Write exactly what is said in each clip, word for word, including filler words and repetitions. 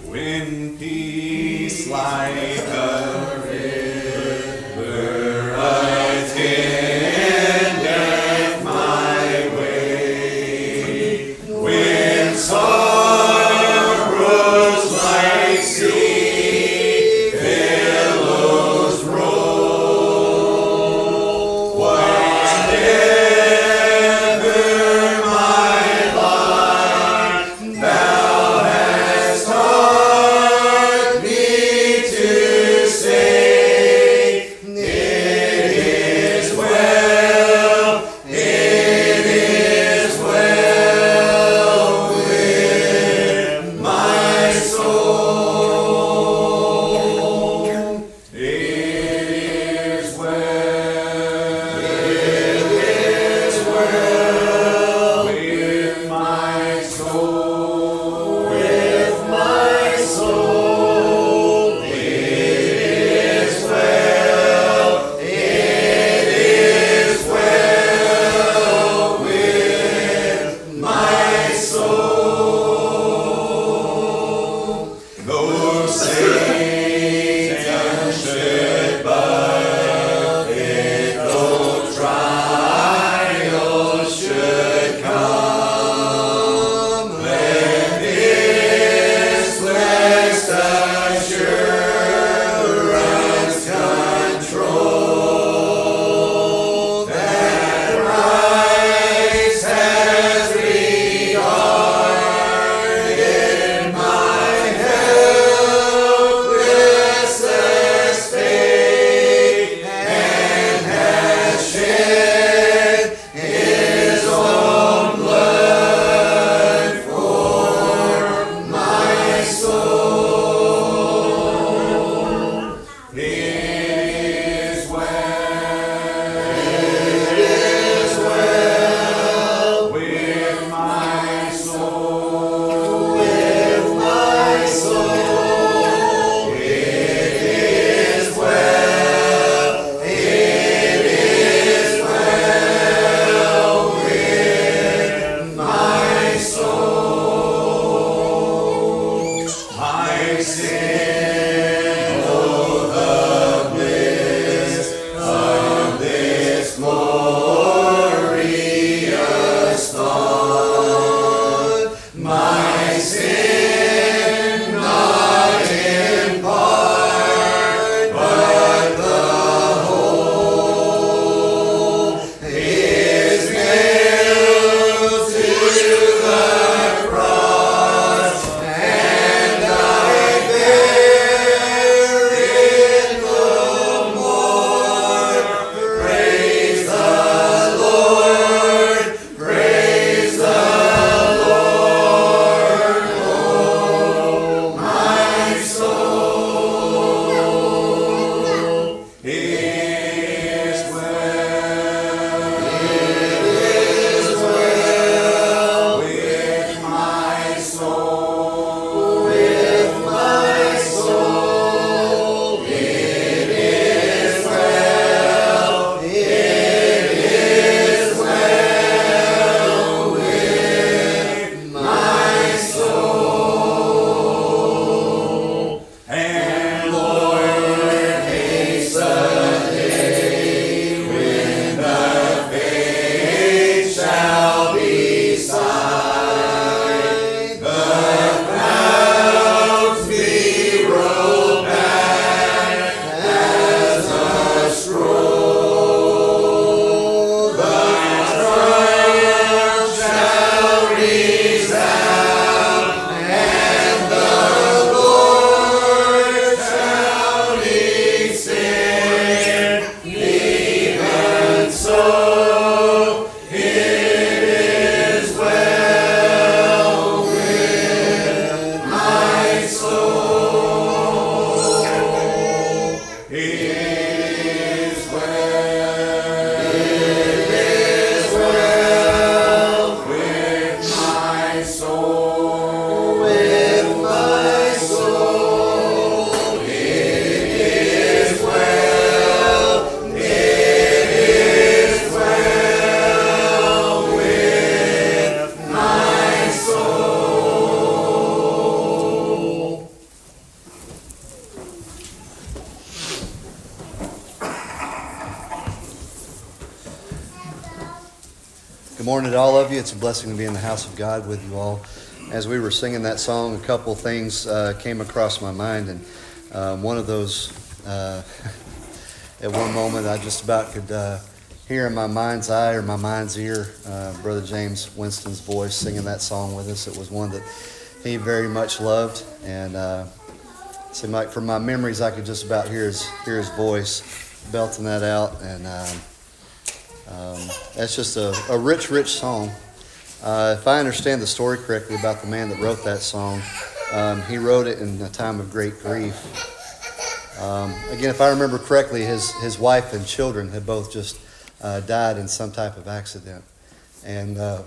When peace like a river attendeth my way, when sorrows like sea billows roll, whatever my lot thou hast taught me to say, it is well, it is well with my soul. It is well, it is well with my soul, with my soul. It is well, it is well with my soul. Though Satan should buffet, though trials should come, let this blessed assurance control, that Christ has regarded my helpless estate, and has shed his own blood for my soul. It is well, it is well with my soul, with my soul. It is well, it is well with my soul. My sin, oh, the bliss of this glorious thought. My sin, not in part, but the whole, is nailed to the cross, and I bear it no more. Praise the Lord, praise the Lord, oh my soul. It is well, it is well with my soul, with my soul. It is well, it is well with my soul. And Lord, hasten the day when the faith shall be signed, the clouds be rolled back as a scroll, the triumph shall resound, and the Lord shall descend. Even so, it is well with my soul. It is well, it is well with my soul, with my soul. It is well, it is well with my soul. Good morning to all of you. It's a blessing to be in the house of God with you all. As we were singing that song, a couple things uh, came across my mind, and um, one of those, uh, at one moment, I just about could uh, hear in my mind's eye or my mind's ear uh, Brother James Winston's voice singing that song with us. It was one that he very much loved, and uh, it seemed like from my memories I could just about hear his hear his voice belting that out, and um, um, that's just a, a rich, rich song. Uh, if I understand the story correctly about the man that wrote that song, um, he wrote it in a time of great grief. Um, again, if I remember correctly, his his wife and children had both just uh, died in some type of accident, and uh,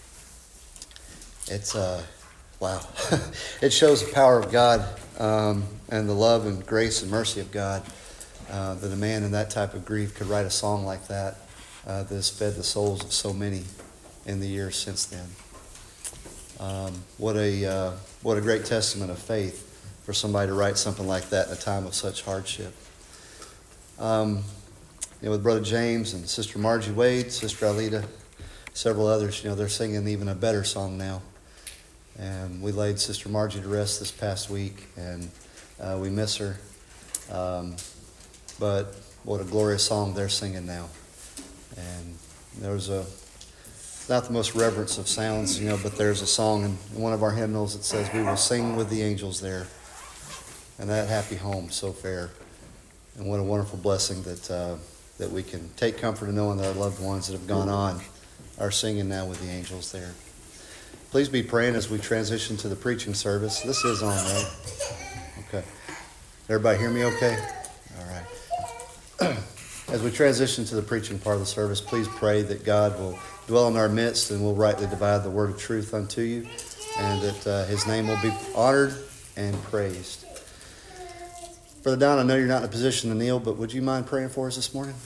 it's uh, wow, it shows the power of God um, and the love and grace and mercy of God uh, that a man in that type of grief could write a song like that uh, that has fed the souls of so many in the years since then. Um, what a uh, what a great testament of faith for somebody to write something like that in a time of such hardship. Um, you know, with Brother James and Sister Margie Wade, Sister Alita, several others, you know, they're singing even a better song now. And we laid Sister Margie to rest this past week, and uh, we miss her. Um, but what a glorious song they're singing now. And there was a not the most reverence of sounds, you know, but there's a song in one of our hymnals that says, "We will sing with the angels there, and that happy home so fair." And what a wonderful blessing that uh, that we can take comfort in knowing that our loved ones that have gone on are singing now with the angels there. Please be praying as we transition to the preaching service. This is on, right? Okay. Everybody hear me okay? All right. As we transition to the preaching part of the service, please pray that God will dwell in our midst and will rightly divide the word of truth unto you, and that uh, his name will be honored and praised. Brother Don, I know you're not in a position to kneel, but would you mind praying for us this morning?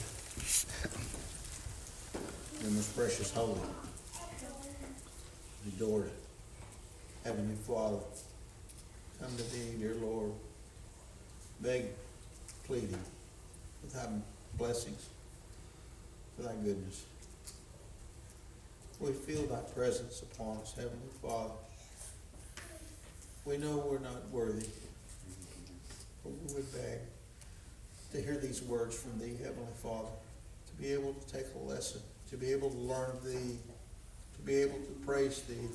Your most precious, holy, adored Heavenly Father, come to thee, dear Lord, beg, pleading with thy blessings, for thy goodness. We feel thy presence upon us, Heavenly Father. We know we're not worthy, but we would beg to hear these words from thee, Heavenly Father, to be able to take a lesson, to be able to learn of thee, to be able to praise thee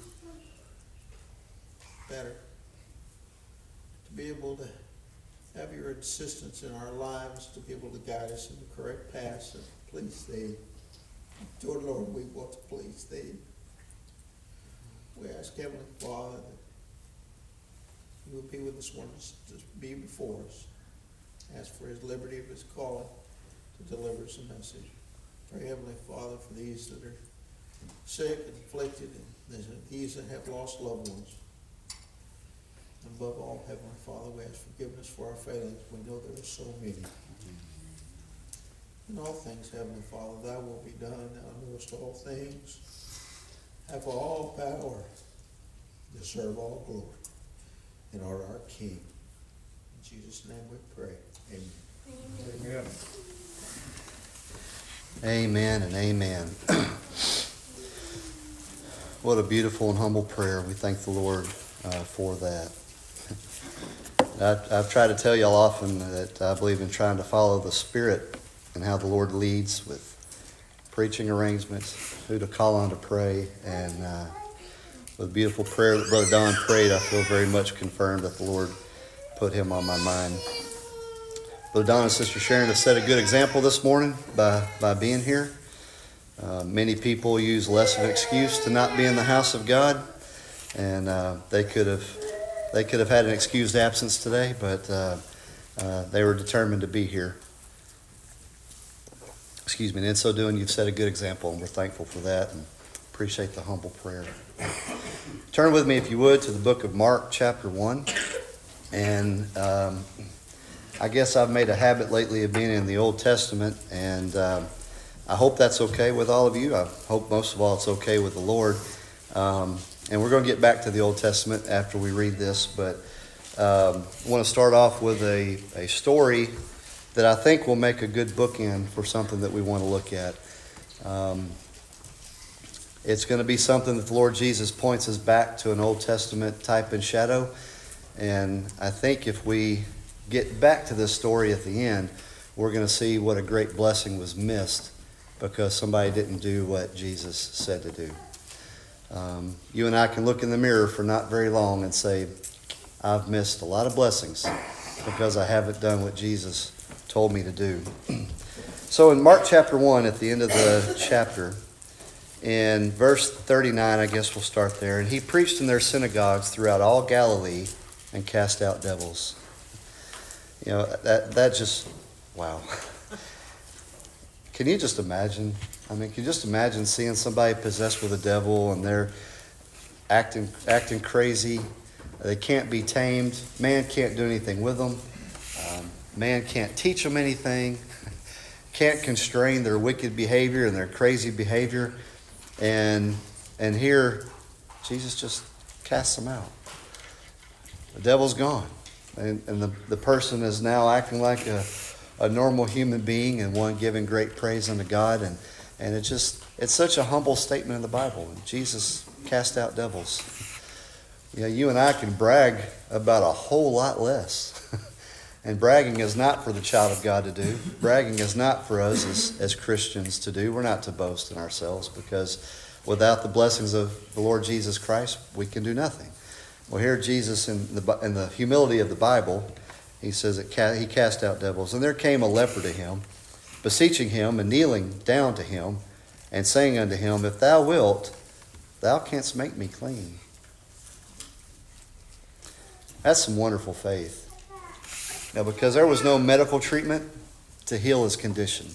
better, to be able to have your insistence in our lives, to be able to guide us in the correct paths and please thee. Dear Lord, we want to please thee. We ask, Heavenly Father, that you will be with us once to be before us. Ask for his liberty of his calling to deliver us a message. Pray, Heavenly Father, for these that are sick and afflicted, and these that have lost loved ones. And above all, Heavenly Father, we ask forgiveness for our failings. We know there are so many. In all things, Heavenly Father, thy will be done. Thou knowest all things, have all power, deserve all glory, and art our King. In Jesus' name we pray. Amen. Amen. Amen and amen. What a beautiful and humble prayer. We thank the Lord uh, for that. I've, I've tried to tell y'all often that I believe in trying to follow the Spirit and how the Lord leads with preaching arrangements, who to call on to pray, and uh, with a beautiful prayer that Brother Don prayed, I feel very much confirmed that the Lord put him on my mind. Brother Don and Sister Sharon have set a good example this morning by, by being here. Uh, many people use less of an excuse to not be in the house of God, and uh, they could have they could have had an excused absence today, but uh, uh, they were determined to be here. Excuse me, and in so doing, you've set a good example, and we're thankful for that and appreciate the humble prayer. Turn with me, if you would, to the book of Mark, chapter one. And um, I guess I've made a habit lately of being in the Old Testament, and um, I hope that's okay with all of you. I hope most of all it's okay with the Lord. Um, and we're going to get back to the Old Testament after we read this, but um, I want to start off with a, a story that I think will make a good bookend for something that we want to look at. Um, It's going to be something that the Lord Jesus points us back to an Old Testament type and shadow. And I think if we get back to this story at the end, we're going to see what a great blessing was missed because somebody didn't do what Jesus said to do. Um, you and I can look in the mirror for not very long and say, I've missed a lot of blessings because I haven't done what Jesus told me to do. So in Mark chapter one, at the end of the chapter, in verse thirty-nine, I guess we'll start there. And he preached in their synagogues throughout all Galilee and cast out devils. You know, that that just, wow. Can you just imagine? I mean, can you just imagine seeing somebody possessed with a devil and they're acting acting crazy? They can't be tamed. Man can't do anything with them. Um, man can't teach them anything. Can't constrain their wicked behavior and their crazy behavior. And and here, Jesus just casts them out. The devil's gone. And, and the, the person is now acting like a, a normal human being and one giving great praise unto God. And, and it just, it's such a humble statement in the Bible. And Jesus cast out devils. You know, you and I can brag about a whole lot less. And bragging is not for the child of God to do. Bragging is not for us as, as Christians to do. We're not to boast in ourselves because without the blessings of the Lord Jesus Christ, we can do nothing. Well, here Jesus, in the, in the humility of the Bible, he says that he cast out devils. And there came a leper to him, beseeching him and kneeling down to him and saying unto him, If thou wilt, thou canst make me clean. That's some wonderful faith. Now, because there was no medical treatment to heal his condition.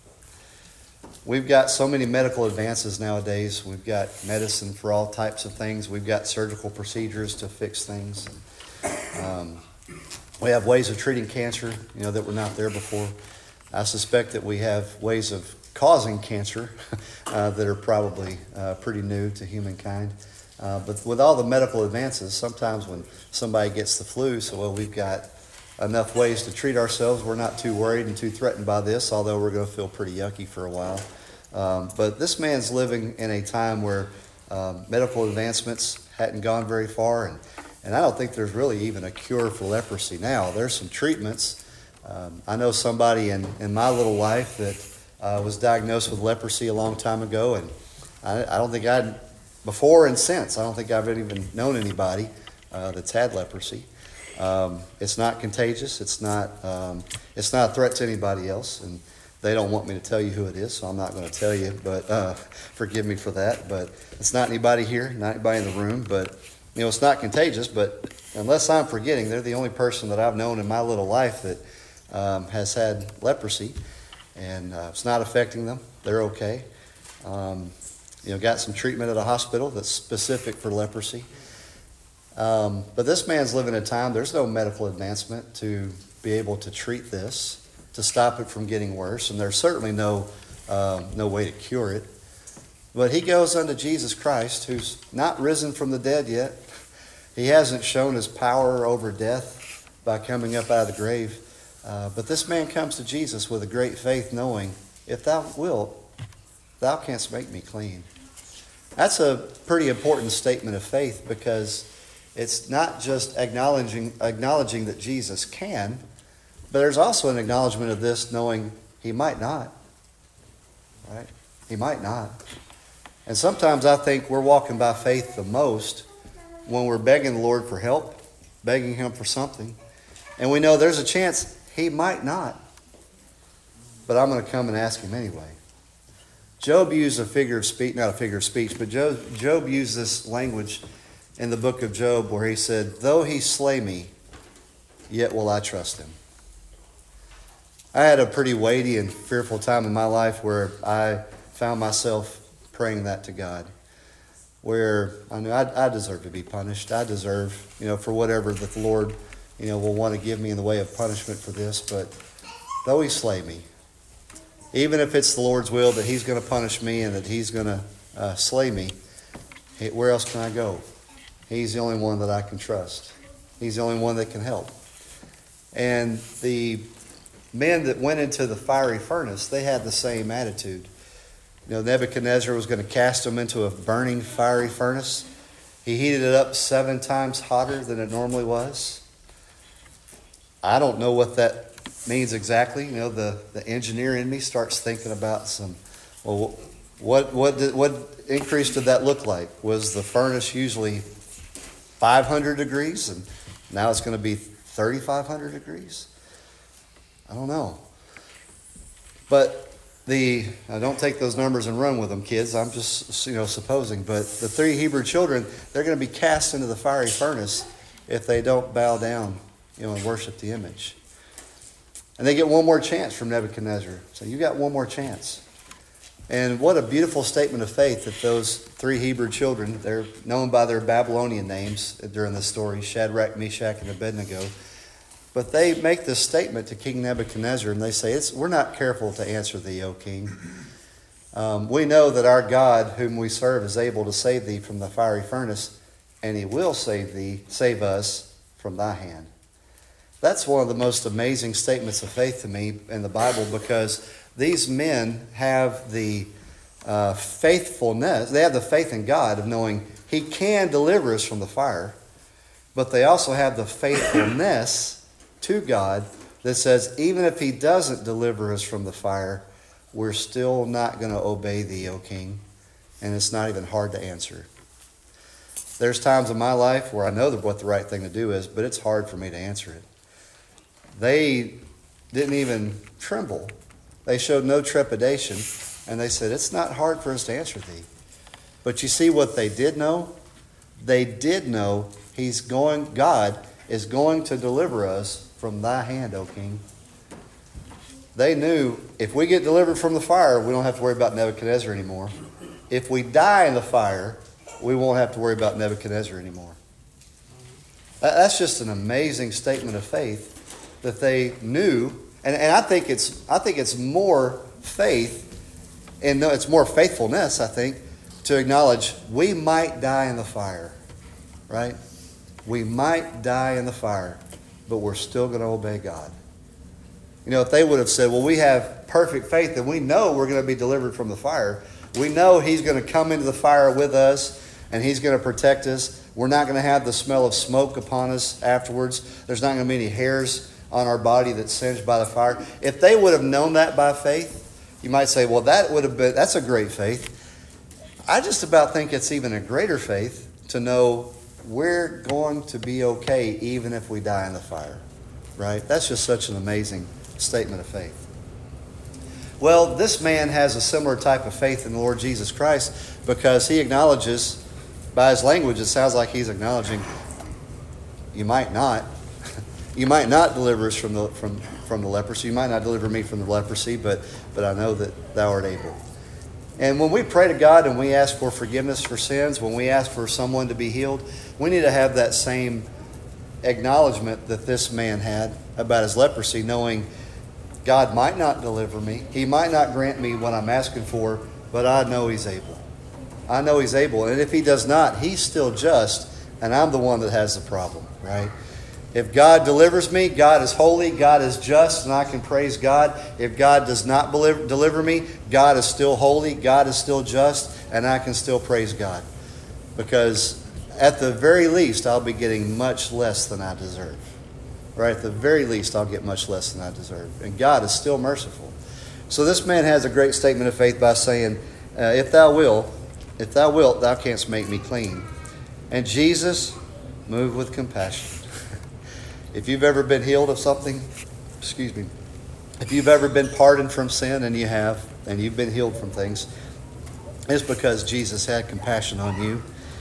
We've got so many medical advances nowadays. We've got medicine for all types of things. We've got surgical procedures to fix things. Um, we have ways of treating cancer, you know, that were not there before. I suspect that we have ways of causing cancer uh, that are probably uh, pretty new to humankind. Uh, but with all the medical advances, sometimes when somebody gets the flu, so well, we've got enough ways to treat ourselves. We're not too worried and too threatened by this, although we're going to feel pretty yucky for a while. Um, but this man's living in a time where um, medical advancements hadn't gone very far, and, and I don't think there's really even a cure for leprosy now. There's some treatments. Um, I know somebody in, in my little life that uh, was diagnosed with leprosy a long time ago, and I, I don't think I'd, before and since, I don't think I've even known anybody uh, that's had leprosy. Um, it's not contagious. It's not. Um, it's not a threat to anybody else, and they don't want me to tell you who it is, so I'm not going to tell you. But uh, forgive me for that. But it's not anybody here, not anybody in the room. But you know, it's not contagious. But unless I'm forgetting, they're the only person that I've known in my little life that um, has had leprosy, and uh, it's not affecting them. They're okay. Um, you know, got some treatment at a hospital that's specific for leprosy. Um, but this man's living in a time, there's no medical advancement to be able to treat this, to stop it from getting worse, and there's certainly no uh, no way to cure it. But he goes unto Jesus Christ, who's not risen from the dead yet. He hasn't shown his power over death by coming up out of the grave. Uh, but this man comes to Jesus with a great faith, knowing, if thou wilt, thou canst make me clean. That's a pretty important statement of faith, because it's not just acknowledging acknowledging that Jesus can, but there's also an acknowledgement of this, knowing he might not. Right? He might not. And sometimes I think we're walking by faith the most when we're begging the Lord for help, begging him for something, and we know there's a chance he might not, but I'm going to come and ask him anyway. Job used a figure of speech, not a figure of speech, but Job, Job used this language in the book of Job where he said, though he slay me, yet will I trust him. I had a pretty weighty and fearful time in my life where I found myself praying that to God, where I knew I, I deserve to be punished. I deserve, you know, for whatever that the Lord, you know, will want to give me in the way of punishment for this. But though he slay me, even if it's the Lord's will that he's going to punish me and that he's going to uh, slay me, where else can I go? He's the only one that I can trust. He's the only one that can help. And the men that went into the fiery furnace, they had the same attitude. You know, Nebuchadnezzar was going to cast him into a burning fiery furnace. He heated it up seven times hotter than it normally was. I don't know what that means exactly. You know, the, the engineer in me starts thinking about some, well, what what did, what increase did that look like? Was the furnace usually five hundred degrees and now it's going to be thirty-five hundred degrees? I don't know. But the, I don't take those numbers and run with them, kids. I'm just, you know, supposing. But the three Hebrew children, they're going to be cast into the fiery furnace if they don't bow down, you know, and worship the image. And they get one more chance from Nebuchadnezzar. So you got one more chance. And what a beautiful statement of faith that those three Hebrew children, they're known by their Babylonian names during the story, Shadrach, Meshach, and Abednego. But they make this statement to King Nebuchadnezzar, and they say, it's, we're not careful to answer thee, O king. Um, we know that our God, whom we serve, is able to save thee from the fiery furnace, and he will save thee, save us from thy hand. That's one of the most amazing statements of faith to me in the Bible, because these men have the uh, faithfulness, they have the faith in God of knowing he can deliver us from the fire, but they also have the faithfulness to God that says even if he doesn't deliver us from the fire, we're still not going to obey thee, O king, and it's not even hard to answer. There's times in my life where I know what the right thing to do is, but it's hard for me to answer it. They didn't even tremble. They showed no trepidation, and they said, it's not hard for us to answer thee. But you see what they did know? They did know he's going, God is going to deliver us from thy hand, O king. They knew if we get delivered from the fire, we don't have to worry about Nebuchadnezzar anymore. If we die in the fire, we won't have to worry about Nebuchadnezzar anymore. That's just an amazing statement of faith that they knew, and, and I think it's I think it's more faith, and no, it's more faithfulness, I think, to acknowledge we might die in the fire, right? We might die in the fire, but we're still going to obey God. You know, if they would have said, well, we have perfect faith and we know we're going to be delivered from the fire. We know he's going to come into the fire with us and he's going to protect us. We're not going to have the smell of smoke upon us afterwards. There's not going to be any hairs on our body that's singed by the fire. If they would have known that by faith, you might say, well, that would have been, that's a great faith. I just about think it's even a greater faith to know we're going to be okay even if we die in the fire, right? That's just such an amazing statement of faith. Well, this man has a similar type of faith in the Lord Jesus Christ because he acknowledges, by his language, it sounds like he's acknowledging, you might not. You might not deliver us from the from, from the leprosy. You might not deliver me from the leprosy, but, but I know that thou art able. And when we pray to God and we ask for forgiveness for sins, when we ask for someone to be healed, we need to have that same acknowledgement that this man had about his leprosy, knowing God might not deliver me. He might not grant me what I'm asking for, but I know he's able. I know he's able. And if he does not, he's still just, and I'm the one that has the problem, right? If God delivers me, God is holy, God is just, and I can praise God. If God does not deliver me, God is still holy, God is still just, and I can still praise God. Because at the very least, I'll be getting much less than I deserve. Right? At the very least, I'll get much less than I deserve. And God is still merciful. So this man has a great statement of faith by saying, uh, if thou wilt, if thou wilt, thou canst make me clean. And Jesus moved with compassion. If you've ever been healed of something, excuse me, if you've ever been pardoned from sin, and you have, and you've been healed from things, it's because Jesus had compassion on you.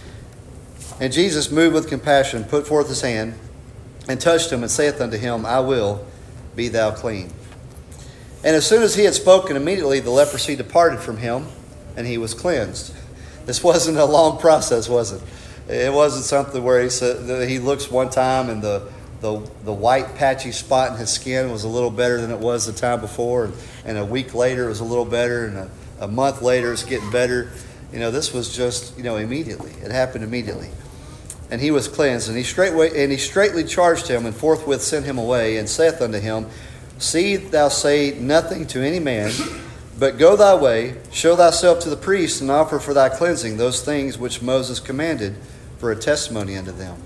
And Jesus moved with compassion, put forth his hand, and touched him, and saith unto him, I will, be thou clean. And as soon as he had spoken, immediately the leprosy departed from him, and he was cleansed. This wasn't a long process, was it? It wasn't something where he said he looks one time and the The, the white patchy spot in his skin was a little better than it was the time before. And, and a week later it was a little better. And a, a month later it's getting better. You know, this was just, you know, immediately. It happened immediately. And he was cleansed. And he straightway, and he straightly charged him and forthwith sent him away and saith unto him, See thou say nothing to any man, But go thy way, show thyself to the priest, and offer for thy cleansing those things which Moses commanded for a testimony unto them.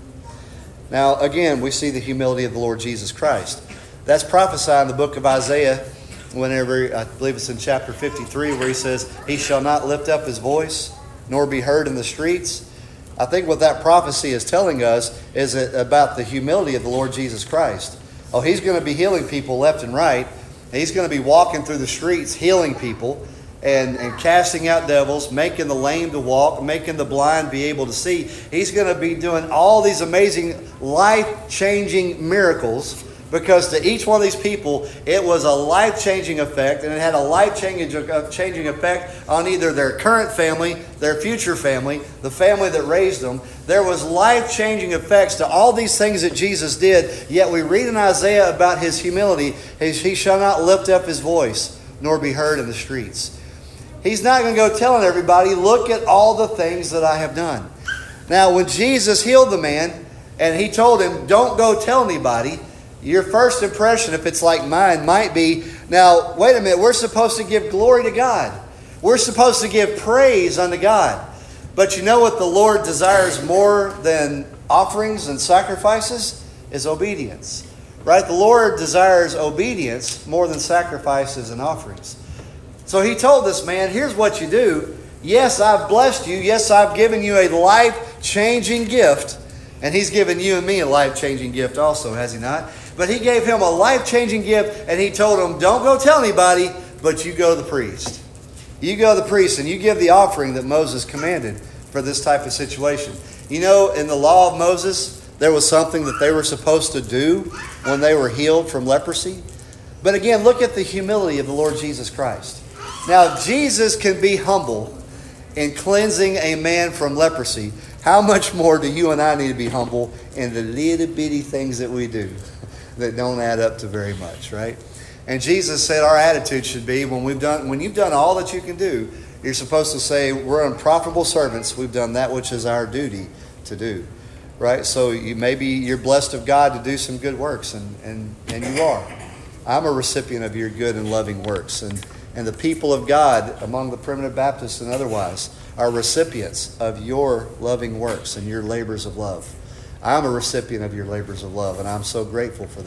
Now, again, we see the humility of the Lord Jesus Christ. That's prophesied in the book of Isaiah, whenever, I believe it's in chapter fifty-three, where he says, he shall not lift up his voice, nor be heard in the streets. I think what that prophecy is telling us is about the humility of the Lord Jesus Christ. Oh, he's going to be healing people left and right. He's going to be walking through the streets, healing people and, and casting out devils, making the lame to walk, making the blind be able to see. He's going to be doing all these amazing, life-changing miracles, because to each one of these people, it was a life-changing effect, and it had a life-changing effect on either their current family, their future family, the family that raised them. There was life-changing effects to all these things that Jesus did, yet we read in Isaiah about his humility. He shall not lift up his voice, nor be heard in the streets. He's not going to go telling everybody, look at all the things that I have done. Now, when Jesus healed the man, and he told him, don't go tell anybody, your first impression, if it's like mine, might be, now, wait a minute, we're supposed to give glory to God. We're supposed to give praise unto God. But you know what the Lord desires more than offerings and sacrifices? Is obedience. Right? The Lord desires obedience more than sacrifices and offerings. So he told this man, here's what you do. Yes, I've blessed you. Yes, I've given you a life-changing gift. And he's given you and me a life-changing gift also, has he not? But he gave him a life-changing gift, and he told him, don't go tell anybody, but you go to the priest. You go to the priest, and you give the offering that Moses commanded for this type of situation. You know, in the law of Moses, there was something that they were supposed to do when they were healed from leprosy. But again, look at the humility of the Lord Jesus Christ. Now, Jesus can be humble in cleansing a man from leprosy. How much more do you and I need to be humble in the little bitty things that we do that don't add up to very much, right? And Jesus said our attitude should be, when we've done, when you've done all that you can do, you're supposed to say, we're unprofitable servants. We've done that which is our duty to do, right? So you maybe you're blessed of God to do some good works, and, and, and you are. I'm a recipient of your good and loving works, and and the people of God among the primitive Baptists and otherwise are recipients of your loving works and your labors of love. I'm a recipient of your labors of love, and I'm so grateful for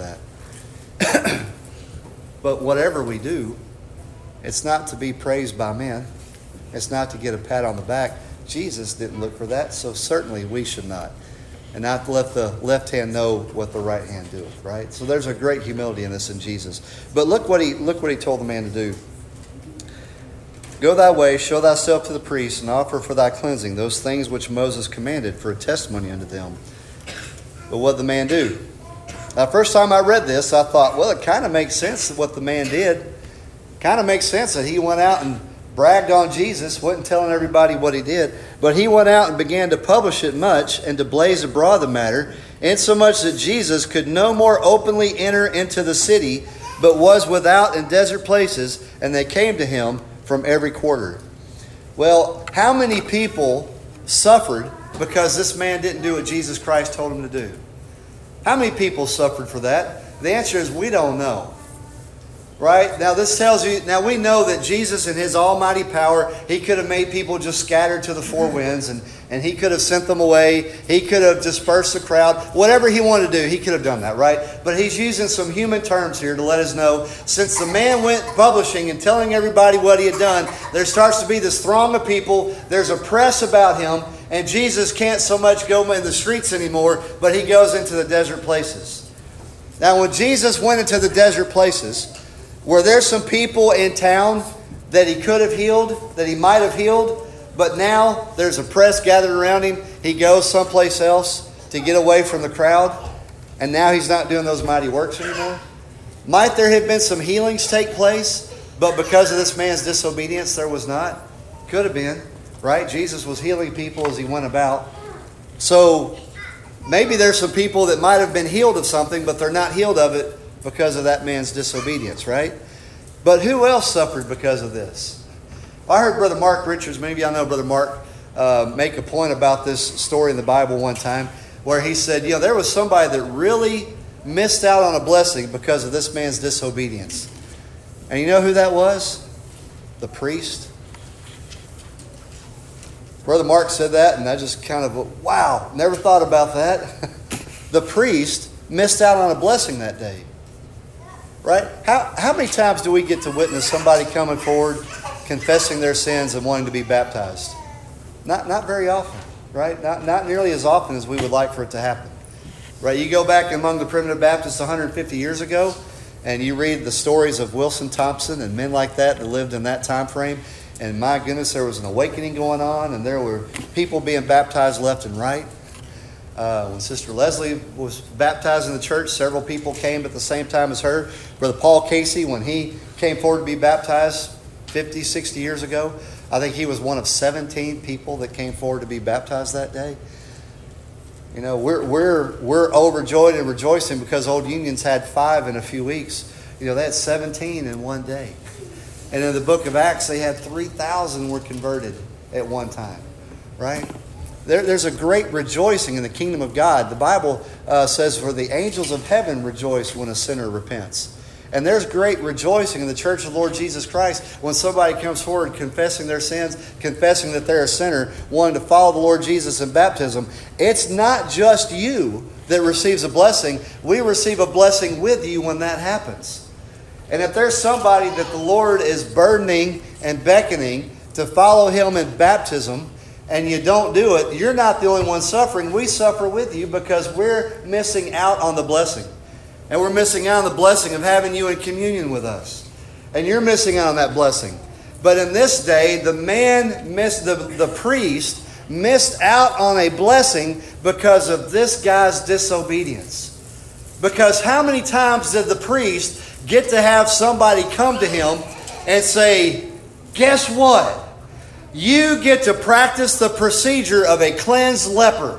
that. But whatever we do, it's not to be praised by men. It's not to get a pat on the back. Jesus didn't look for that, so certainly we should not. And not let the left hand know what the right hand doeth, right? So there's a great humility in this in Jesus. But look what he look what he told the man to do. Go thy way, show thyself to the priest, and offer for thy cleansing those things which Moses commanded for a testimony unto them. But what did the man do? Now, first time I read this, I thought, well, it kind of makes sense what the man did. Kind of makes sense that he went out and bragged on Jesus, wasn't telling everybody what he did. But he went out and began to publish it much and to blaze abroad the matter, insomuch that Jesus could no more openly enter into the city, but was without in desert places, and they came to him from every quarter. Well, how many people suffered because this man didn't do what Jesus Christ told him to do? How many people suffered for that? The answer is we don't know. Right? Now this tells you, now we know that Jesus in his almighty power, he could have made people just scattered to the four winds, and, and he could have sent them away. He could have dispersed the crowd. Whatever he wanted to do, he could have done that, right? But he's using some human terms here to let us know, since the man went publishing and telling everybody what he had done, there starts to be this throng of people. There's a press about him, and Jesus can't so much go in the streets anymore, but he goes into the desert places. Now when Jesus went into the desert places, were there some people in town that he could have healed, that he might have healed, but now there's a press gathered around him? He goes someplace else to get away from the crowd, and now he's not doing those mighty works anymore? Might there have been some healings take place, but because of this man's disobedience there was not? Could have been, right? Jesus was healing people as he went about. So maybe there's some people that might have been healed of something, but they're not healed of it because of that man's disobedience, right? But who else suffered because of this? I heard Brother Mark Richards, maybe y'all know Brother Mark, uh, make a point about this story in the Bible one time, where he said, you know, there was somebody that really missed out on a blessing because of this man's disobedience. And you know who that was? the priest. Brother Mark said that, and I just kind of, wow, never thought about that. The priest missed out on a blessing that day. Right? How, how many times do we get to witness somebody coming forward, confessing their sins and wanting to be baptized? Not, not very often, right? Not, not nearly as often as we would like for it to happen. Right? You go back among the primitive Baptists one hundred fifty years ago, and you read the stories of Wilson Thompson and men like that that lived in that time frame, and my goodness, there was an awakening going on, and there were people being baptized left and right. Uh, when Sister Leslie was baptized in the church, several people came at the same time as her. Brother Paul Casey, when he came forward to be baptized fifty, sixty years ago, I think he was one of seventeen people that came forward to be baptized that day. You know, we're we're we're overjoyed and rejoicing because Old Union's had five in a few weeks. You know, they had seventeen in one day. And in the book of Acts, they had three thousand were converted at one time, right? There, there's a great rejoicing in the kingdom of God. The Bible uh, says, for the angels of heaven rejoice when a sinner repents. And there's great rejoicing in the church of the Lord Jesus Christ when somebody comes forward confessing their sins, confessing that they're a sinner, wanting to follow the Lord Jesus in baptism. It's not just you that receives a blessing. We receive a blessing with you when that happens. And if there's somebody that the Lord is burdening and beckoning to follow Him in baptism, and you don't do it, you're not the only one suffering. We suffer with you because we're missing out on the blessing. And we're missing out on the blessing of having you in communion with us. And you're missing out on that blessing. But in this day, the man missed, the, the priest missed out on a blessing because of this guy's disobedience. Because how many times did the priest get to have somebody come to him and say, guess what? You get to practice the procedure of a cleansed leper.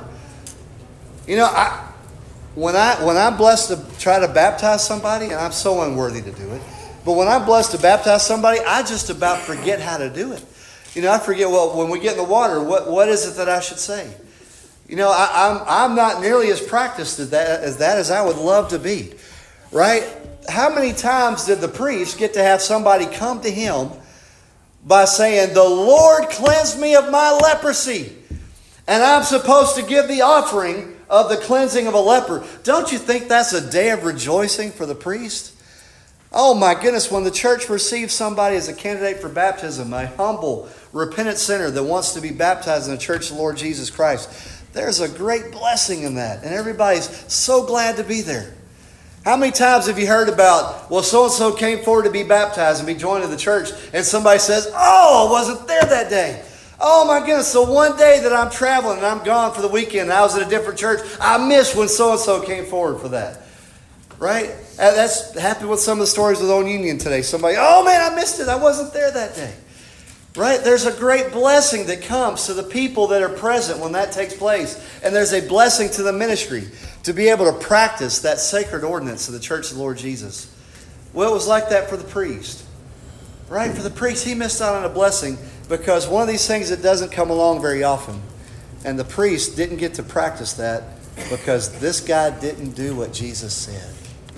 You know, I, when, I, when I'm blessed to try to baptize somebody, and I'm so unworthy to do it, but when I'm blessed to baptize somebody, I just about forget how to do it. You know, I forget, well, when we get in the water, what, what is it that I should say? You know, I, I'm, I'm not nearly as practiced as that, as that as I would love to be. Right? How many times did the priest get to have somebody come to him by saying, the Lord cleansed me of my leprosy, and I'm supposed to give the offering of the cleansing of a leper? Don't you think that's a day of rejoicing for the priest? Oh my goodness, when the church receives somebody as a candidate for baptism, a humble, repentant sinner that wants to be baptized in the church of the Lord Jesus Christ, there's a great blessing in that, and everybody's so glad to be there. How many times have you heard about, well, so-and-so came forward to be baptized and be joined to the church, and somebody says, oh, I wasn't there that day. Oh, my goodness, so one day that I'm traveling and I'm gone for the weekend and I was at a different church, I missed when so-and-so came forward for that. Right? That's happened with some of the stories with Old Union today. Somebody, oh, man, I missed it. I wasn't there that day. Right? There's a great blessing that comes to the people that are present when that takes place. And there's a blessing to the ministry to be able to practice that sacred ordinance of the church of the Lord Jesus. Well, it was like that for the priest. Right? For the priest, he missed out on a blessing because one of these things that doesn't come along very often. And the priest didn't get to practice that because this guy didn't do what Jesus said.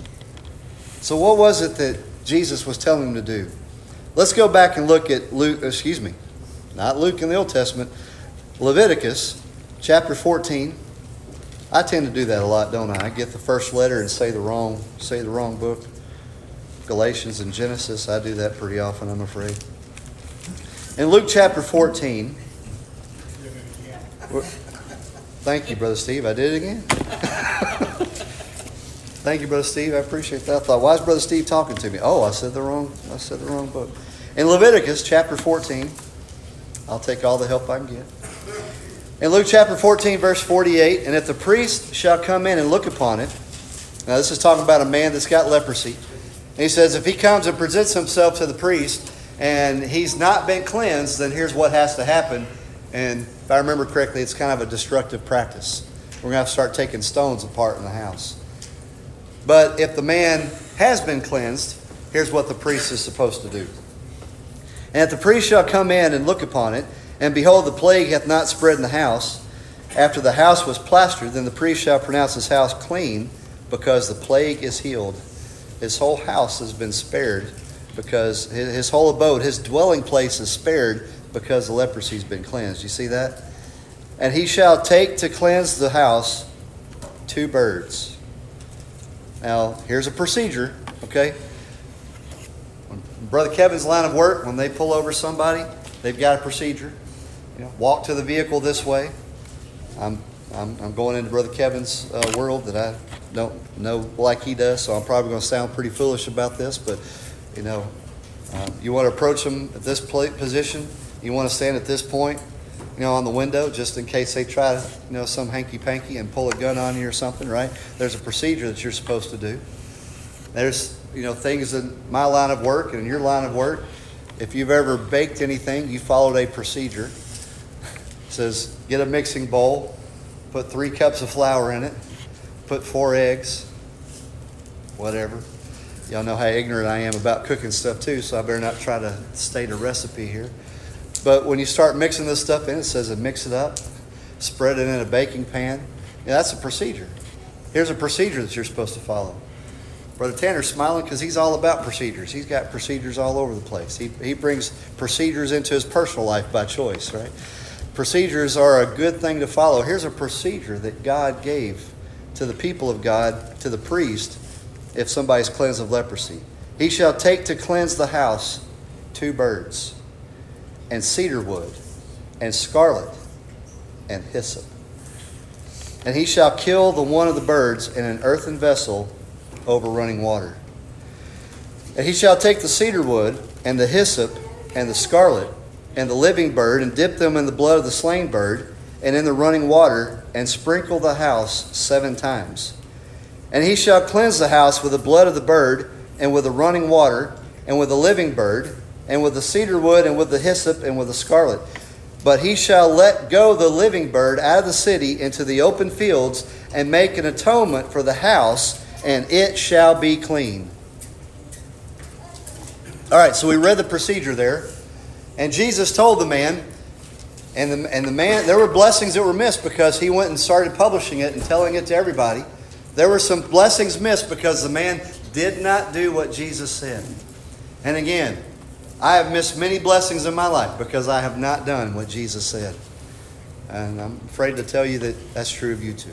So what was it that Jesus was telling him to do? Let's go back and look at Luke, excuse me, not Luke in the Old Testament, Leviticus chapter fourteen. I tend to do that a lot, don't I? I get the first letter and say the wrong, say the wrong book. Galatians and Genesis, I do that pretty often, I'm afraid. In Luke chapter fourteen, thank you, Brother Steve, I did it again. Thank you, Brother Steve. I appreciate that. I thought, why is Brother Steve talking to me? Oh, I said the wrong, I said the wrong book. In Leviticus chapter fourteen, I'll take all the help I can get. In Luke chapter fourteen, verse forty-eight, and if the priest shall come in and look upon it. Now this is talking about a man that's got leprosy. And he says, if he comes and presents himself to the priest and he's not been cleansed, then here's what has to happen. And if I remember correctly, it's kind of a destructive practice. We're going to have to start taking stones apart in the house. But if the man has been cleansed, here's what the priest is supposed to do. And if the priest shall come in and look upon it, and behold, the plague hath not spread in the house, after the house was plastered, then the priest shall pronounce his house clean, because the plague is healed. His whole house has been spared, because his, his whole abode, his dwelling place is spared because the leprosy's been cleansed. You see that? And he shall take to cleanse the house two birds. Now, here's a procedure, okay? When Brother Kevin's line of work, when they pull over somebody, they've got a procedure. You know, walk to the vehicle this way. I'm I'm, I'm going into Brother Kevin's uh, world that I don't know like he does, so I'm probably going to sound pretty foolish about this, but, you know, uh, you want to approach them at this pla- position. You want to stand at this point, you know, on the window, just in case they try to, you know, some hanky-panky and pull a gun on you or something, right? There's a procedure that you're supposed to do. There's, you know, things in my line of work and in your line of work. If you've ever baked anything, you followed a procedure. It says, get a mixing bowl, put three cups of flour in it, put four eggs, whatever. Y'all know how ignorant I am about cooking stuff too, so I better not try to state a recipe here. But when you start mixing this stuff in, it says to mix it up, spread it in a baking pan. Yeah, that's a procedure. Here's a procedure that you're supposed to follow. Brother Tanner's smiling because he's all about procedures. He's got procedures all over the place. He, he brings procedures into his personal life by choice, right? Procedures are a good thing to follow. Here's a procedure that God gave to the people of God, to the priest, if somebody's cleansed of leprosy. He shall take to cleanse the house two birds, and cedar wood, and scarlet, and hyssop. And he shall kill the one of the birds in an earthen vessel over running water. And he shall take the cedar wood, and the hyssop, and the scarlet, and the living bird, and dip them in the blood of the slain bird, and in the running water, and sprinkle the house seven times. And he shall cleanse the house with the blood of the bird, and with the running water, and with the living bird, and with the cedar wood, and with the hyssop, and with the scarlet. But he shall let go the living bird out of the city into the open fields, and make an atonement for the house, and it shall be clean. All right, so we read the procedure there. And Jesus told the man, and the, and the man, there were blessings that were missed because he went and started publishing it and telling it to everybody. There were some blessings missed because the man did not do what Jesus said. And again, I have missed many blessings in my life because I have not done what Jesus said. And I'm afraid to tell you that that's true of you too.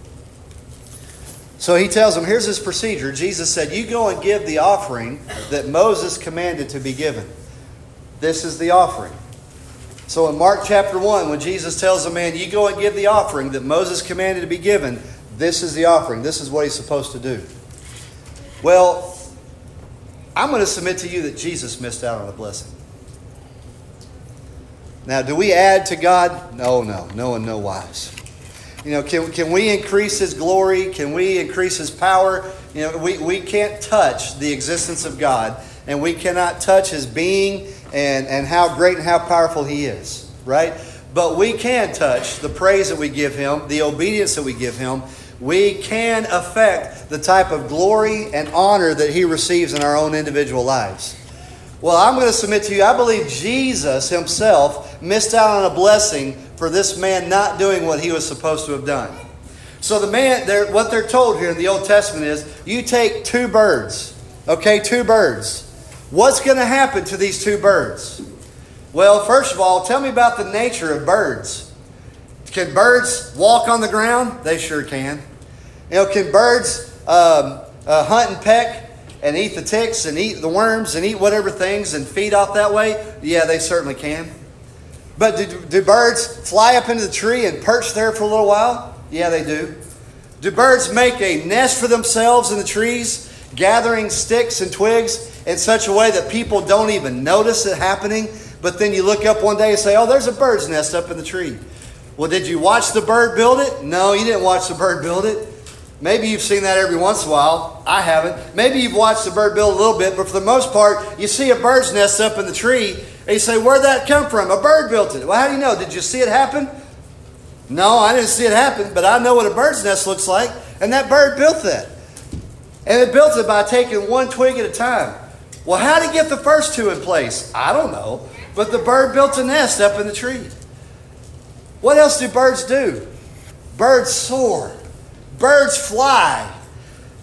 So he tells them, here's his procedure. Jesus said, you go and give the offering that Moses commanded to be given. This is the offering. So in Mark chapter one, when Jesus tells a man, you go and give the offering that Moses commanded to be given, this is the offering. This is what he's supposed to do. Well, I'm going to submit to you that Jesus missed out on a blessing. Now, do we add to God? No, no, no in no wise. You know, can, can we increase His glory? Can we increase His power? You know, we, we can't touch the existence of God, and we cannot touch His being and, and how great and how powerful He is, right? But we can touch the praise that we give Him, the obedience that we give Him. We can affect the type of glory and honor that He receives in our own individual lives. Well, I'm going to submit to you, I believe Jesus Himself missed out on a blessing for this man not doing what he was supposed to have done. So the man, they're, what they're told here in the Old Testament is, you take two birds, okay, two birds. What's going to happen to these two birds? Well, first of all, tell me about the nature of birds. Can birds walk on the ground? They sure can. You know, can birds um, uh, hunt and peck and eat the ticks and eat the worms and eat whatever things and feed off that way? Yeah, they certainly can. But do, do birds fly up into the tree and perch there for a little while? Yeah, they do. Do birds make a nest for themselves in the trees, gathering sticks and twigs in such a way that people don't even notice it happening? But then you look up one day and say, oh, there's a bird's nest up in the tree. Well, did you watch the bird build it? No, you didn't watch the bird build it. Maybe you've seen that every once in a while. I haven't. Maybe you've watched the bird build a little bit, but for the most part, you see a bird's nest up in the tree, and you say, where'd that come from? A bird built it. Well, how do you know? Did you see it happen? No, I didn't see it happen, but I know what a bird's nest looks like, and that bird built that. And it built it by taking one twig at a time. Well, how did he get the first two in place? I don't know, but the bird built a nest up in the tree. What else do birds do? Birds soar. Birds fly.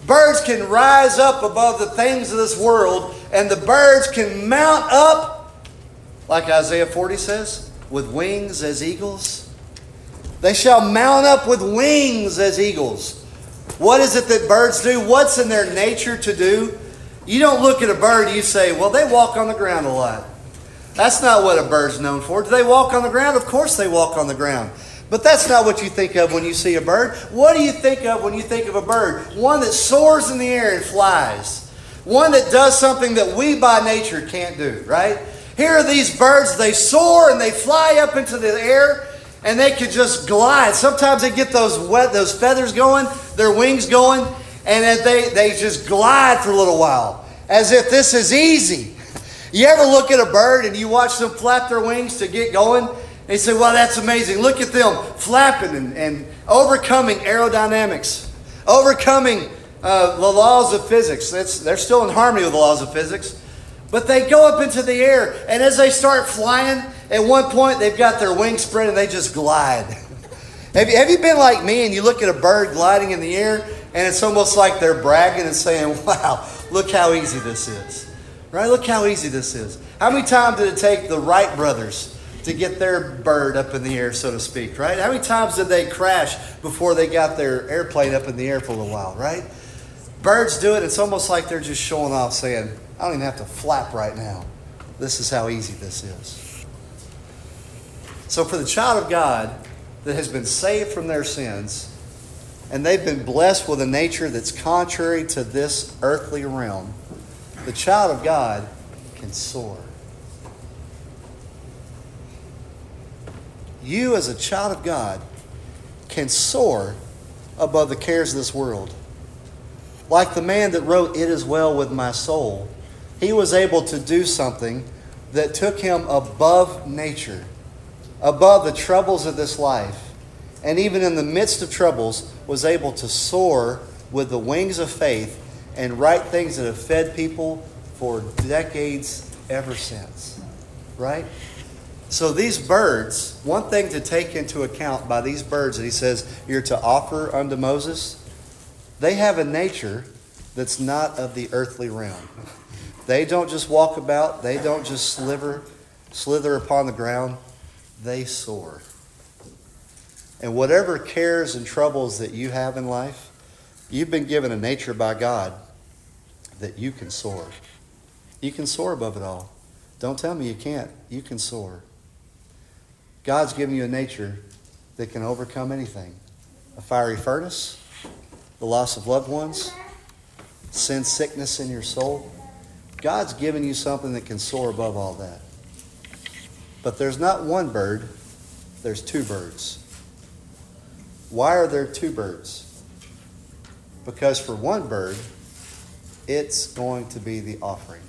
Birds can rise up above the things of this world, and the birds can mount up, like Isaiah forty says, with wings as eagles. They shall mount up with wings as eagles. What is it that birds do? What's in their nature to do? You don't look at a bird and you say, well, they walk on the ground a lot. That's not what a bird's known for. Do they walk on the ground? Of course they walk on the ground. But that's not what you think of when you see a bird. What do you think of when you think of a bird? One that soars in the air and flies. One that does something that we by nature can't do, right? Here are these birds. They soar and they fly up into the air and they can just glide. Sometimes they get those wet, those feathers going, their wings going, and then they, they just glide for a little while as if this is easy. You ever look at a bird and you watch them flap their wings to get going? And you say, well, that's amazing. Look at them flapping and, and overcoming aerodynamics, overcoming uh, the laws of physics. That's, they're still in harmony with the laws of physics. But they go up into the air, and as they start flying, at one point they've got their wings spread and they just glide. have, you, have you been like me and you look at a bird gliding in the air, and it's almost like they're bragging and saying, wow, look how easy this is. Right? Look how easy this is. How many times did it take the Wright brothers to get their bird up in the air, so to speak, right? How many times did they crash before they got their airplane up in the air for a little while, right? Birds do it. It's almost like they're just showing off, saying, I don't even have to flap right now. This is how easy this is. So for the child of God that has been saved from their sins, and they've been blessed with a nature that's contrary to this earthly realm, the child of God can soar. You as a child of God can soar above the cares of this world. Like the man that wrote, "It is well with my soul," he was able to do something that took him above nature, above the troubles of this life, and even in the midst of troubles was able to soar with the wings of faith and write things that have fed people for decades ever since. Right? So these birds, one thing to take into account by these birds that he says you're to offer unto Moses, they have a nature that's not of the earthly realm. They don't just walk about. They don't just sliver, slither upon the ground. They soar. And whatever cares and troubles that you have in life, you've been given a nature by God that you can soar. You can soar above it all. Don't tell me you can't. You can soar. God's given you a nature that can overcome anything. A fiery furnace, the loss of loved ones, sin, sickness in your soul. God's given you something that can soar above all that. But there's not one bird, there's two birds. Why are there two birds? Because for one bird, it's going to be the offering.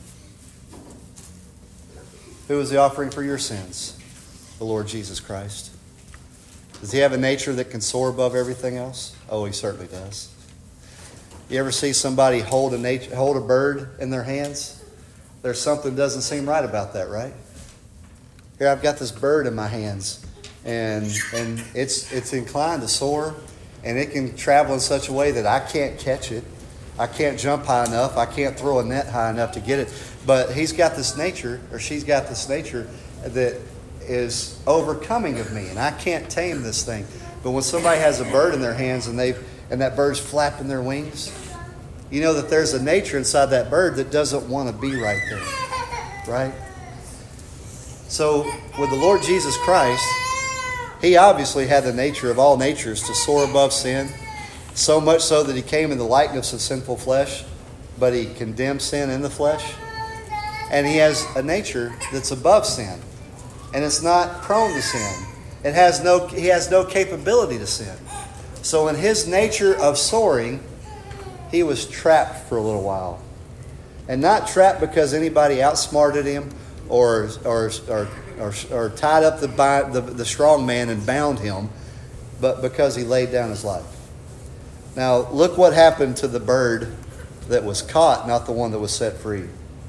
Who is the offering for your sins? The Lord Jesus Christ. Does he have a nature that can soar above everything else? Oh, he certainly does. You ever see somebody hold a nature, hold a bird in their hands? There's something that doesn't seem right about that, right? Here I've got this bird in my hands, and and it's it's inclined to soar, and it can travel in such a way that I can't catch it. I can't jump high enough. I can't throw a net high enough to get it. But he's got this nature, or she's got this nature that is overcoming of me, and I can't tame this thing. But when somebody has a bird in their hands and they and that bird's flapping their wings, you know that there's a nature inside that bird that doesn't want to be right there, right? So with the Lord Jesus Christ, he obviously had the nature of all natures to soar above sin, so much so that he came in the likeness of sinful flesh, but he condemned sin in the flesh. And he has a nature that's above sin. And it's not prone to sin. It has no, he has no capability to sin. So in his nature of soaring, he was trapped for a little while. And not trapped because anybody outsmarted him or or or, or, or tied up the, the, the strong man and bound him, but because he laid down his life. Now look what happened to the bird that was caught, not the one that was set free.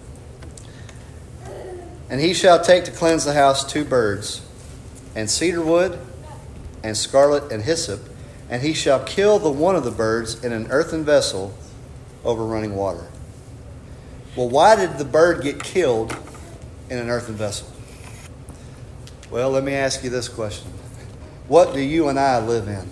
And he shall take to cleanse the house two birds, and cedar wood, and scarlet and hyssop, and he shall kill the one of the birds in an earthen vessel, over running water. Well, why did the bird get killed in an earthen vessel? Well, let me ask you this question. What do you and I live in?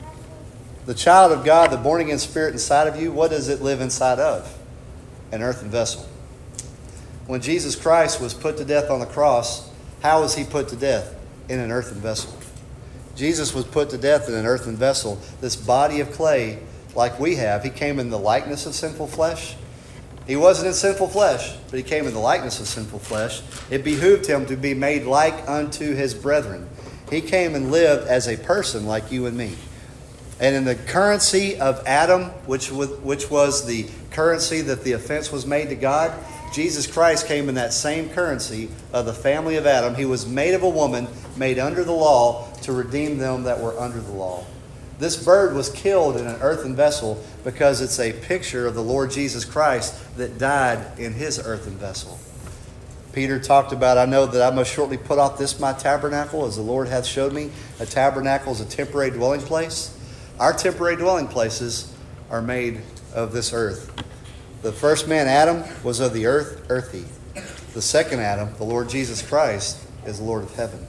The child of God, the born-again spirit inside of you, what does it live inside of? An earthen vessel. When Jesus Christ was put to death on the cross, how was he put to death? In an earthen vessel. Jesus was put to death in an earthen vessel, this body of clay like we have. He came in the likeness of sinful flesh. He wasn't in sinful flesh, but he came in the likeness of sinful flesh. It behooved him to be made like unto his brethren. He came and lived as a person like you and me. And in the currency of Adam, which was, which was the currency that the offense was made to God, Jesus Christ came in that same currency of the family of Adam. He was made of a woman, made under the law, to redeem them that were under the law. This bird was killed in an earthen vessel because it's a picture of the Lord Jesus Christ that died in his earthen vessel. Peter talked about, I know that I must shortly put off this my tabernacle, as the Lord hath showed me. A tabernacle is a temporary dwelling place. Our temporary dwelling places are made of this earth. The first man, Adam, was of the earth, earthy. The second Adam, the Lord Jesus Christ, is the Lord of heaven.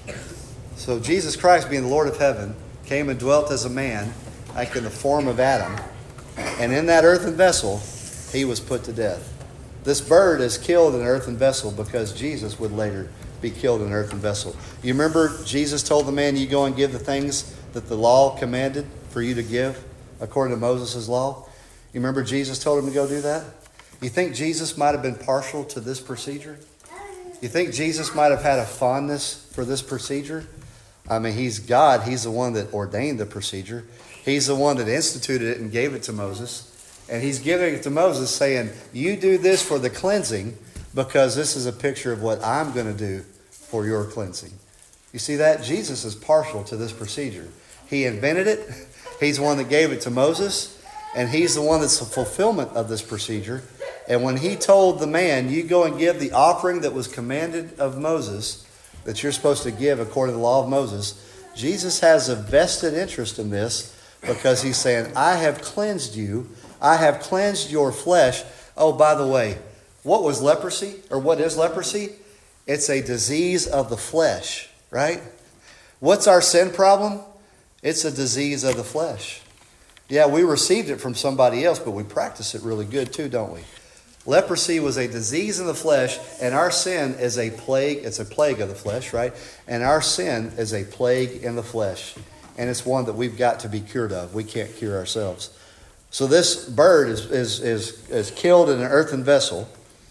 So Jesus Christ, being the Lord of heaven, came and dwelt as a man, like in the form of Adam. And in that earthen vessel, he was put to death. This bird is killed in an earthen vessel because Jesus would later be killed in an earthen vessel. You remember Jesus told the man, you go and give the things that the law commanded for you to give according to Moses' law? You remember Jesus told him to go do that? You think Jesus might have been partial to this procedure? You think Jesus might have had a fondness for this procedure? I mean, he's God. He's the one that ordained the procedure. He's the one that instituted it and gave it to Moses. And he's giving it to Moses saying, you do this for the cleansing because this is a picture of what I'm going to do for your cleansing. You see that? Jesus is partial to this procedure. He invented it. He's the one that gave it to Moses. And he's the one that's the fulfillment of this procedure. And when he told the man, you go and give the offering that was commanded of Moses, that you're supposed to give according to the law of Moses, Jesus has a vested interest in this because he's saying, I have cleansed you. I have cleansed your flesh. Oh, by the way, what was leprosy? Or what is leprosy? It's a disease of the flesh, right? What's our sin problem? It's a disease of the flesh. Yeah, we received it from somebody else, but we practice it really good too, don't we? Leprosy was a disease in the flesh, and our sin is a plague. It's a plague of the flesh, right? And our sin is a plague in the flesh. And it's one that we've got to be cured of. We can't cure ourselves. So this bird is, is, is, is killed in an earthen vessel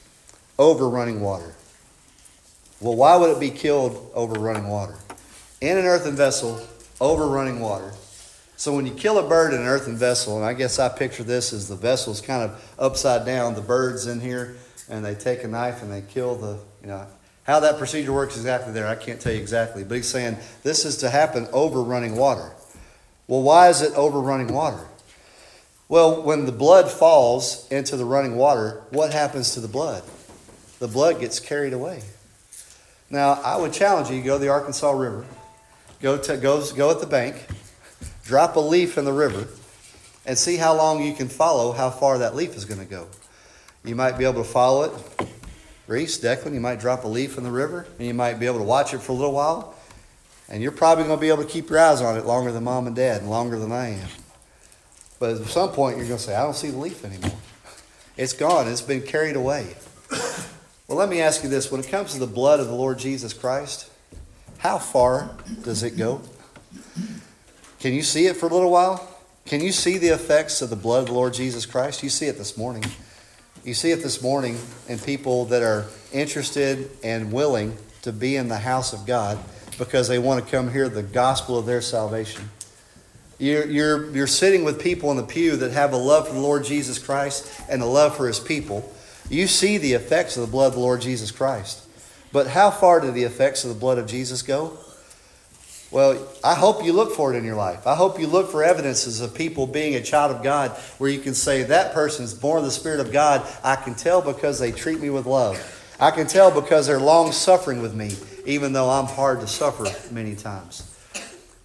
over running water. Well, why would it be killed over running water? In an earthen vessel, over running water. So when you kill a bird in an earthen vessel, and I guess I picture this as the vessel's kind of upside down, the bird's in here, and they take a knife and they kill the, you know, how that procedure works exactly there, I can't tell you exactly. But he's saying this is to happen over running water. Well, why is it over running water? Well, when the blood falls into the running water, what happens to the blood? The blood gets carried away. Now, I would challenge you, you go to the Arkansas River, go to go, go at the bank, drop a leaf in the river, and see how long you can follow how far that leaf is going to go. You might be able to follow it. Reese, Declan, you might drop a leaf in the river, and you might be able to watch it for a little while, and you're probably going to be able to keep your eyes on it longer than Mom and Dad and longer than I am. But at some point, you're going to say, I don't see the leaf anymore. It's gone. It's been carried away. Well, let me ask you this. When it comes to the blood of the Lord Jesus Christ, how far does it go? Can you see it for a little while? Can you see the effects of the blood of the Lord Jesus Christ? You see it this morning. You see it this morning in people that are interested and willing to be in the house of God because they want to come hear the gospel of their salvation. You're, you're, you're sitting with people in the pew that have a love for the Lord Jesus Christ and a love for his people. You see the effects of the blood of the Lord Jesus Christ. But how far do the effects of the blood of Jesus go? Well, I hope you look for it in your life. I hope you look for evidences of people being a child of God where you can say, that person's born of the Spirit of God. I can tell because they treat me with love. I can tell because they're long suffering with me, even though I'm hard to suffer many times.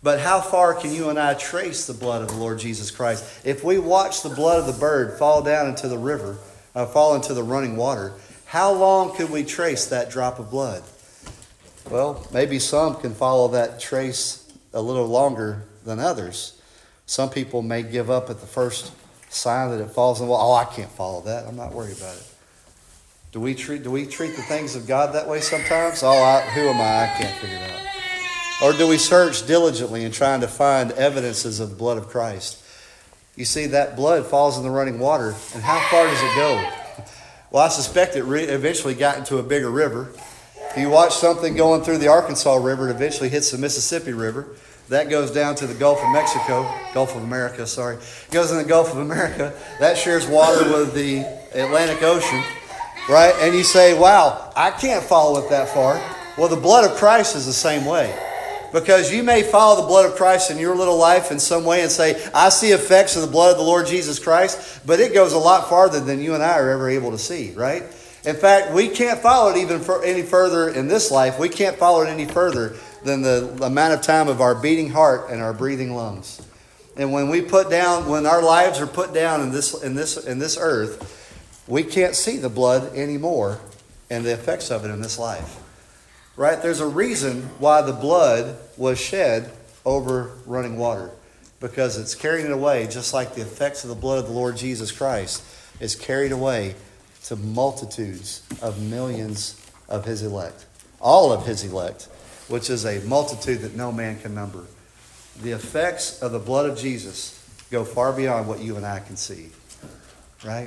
But how far can you and I trace the blood of the Lord Jesus Christ? If we watch the blood of the bird fall down into the river, uh, fall into the running water, how long could we trace that drop of blood? Well, maybe some can follow that trace a little longer than others. Some people may give up at the first sign that it falls in the water. Oh, I can't follow that. I'm not worried about it. Do we treat do we treat the things of God that way sometimes? Oh, I, who am I? I can't figure it out. Or do we search diligently in trying to find evidences of the blood of Christ? You see, that blood falls in the running water, and how far does it go? Well, I suspect it re- eventually got into a bigger river. If you watch something going through the Arkansas River, it eventually hits the Mississippi River. That goes down to the Gulf of Mexico, Gulf of America, sorry. It goes in the Gulf of America. That shares water with the Atlantic Ocean, right? And you say, wow, I can't follow it that far. Well, the blood of Christ is the same way. Because you may follow the blood of Christ in your little life in some way and say, I see effects of the blood of the Lord Jesus Christ, but it goes a lot farther than you and I are ever able to see, right? In fact, we can't follow it even for any further in this life. We can't follow it any further than the amount of time of our beating heart and our breathing lungs. And when we put down, when our lives are put down in this in this in this earth, we can't see the blood anymore and the effects of it in this life. Right? There's a reason why the blood was shed over running water. Because it's carrying it away, just like the effects of the blood of the Lord Jesus Christ is carried away to multitudes of millions of his elect. All of his elect, which is a multitude that no man can number. The effects of the blood of Jesus go far beyond what you and I can see. Right?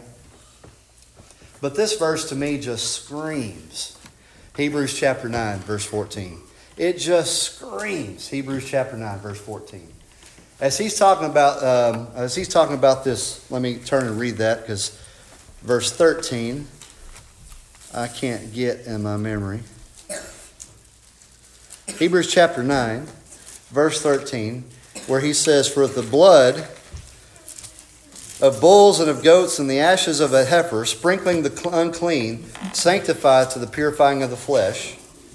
But this verse to me just screams Hebrews chapter nine, verse fourteen. It just screams Hebrews chapter nine, verse fourteen. As he's talking about, um, as he's talking about this, let me turn and read that because verse thirteen, I can't get in my memory. Hebrews chapter nine, verse thirteen, where he says, "For the blood of bulls and of goats and the ashes of a heifer, sprinkling the unclean, sanctified to the purifying of the flesh."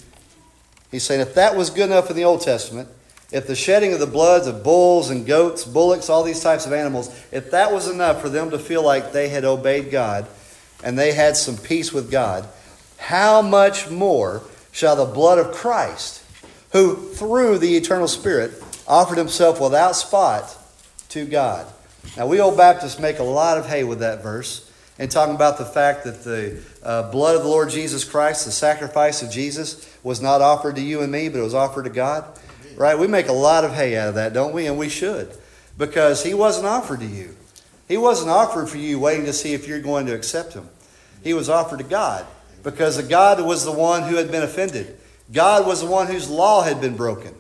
He's saying if that was good enough in the Old Testament, if the shedding of the bloods of bulls and goats, bullocks, all these types of animals, if that was enough for them to feel like they had obeyed God and they had some peace with God, how much more shall the blood of Christ, who through the eternal Spirit offered himself without spot to God. Now, we old Baptists make a lot of hay with that verse and talking about the fact that the uh, blood of the Lord Jesus Christ, the sacrifice of Jesus, was not offered to you and me, but it was offered to God. Right? We make a lot of hay out of that, don't we? And we should. Because he wasn't offered to you. He wasn't offered for you waiting to see if you're going to accept him. He was offered to God. Because God was the one who had been offended. God was the one whose law had been broken.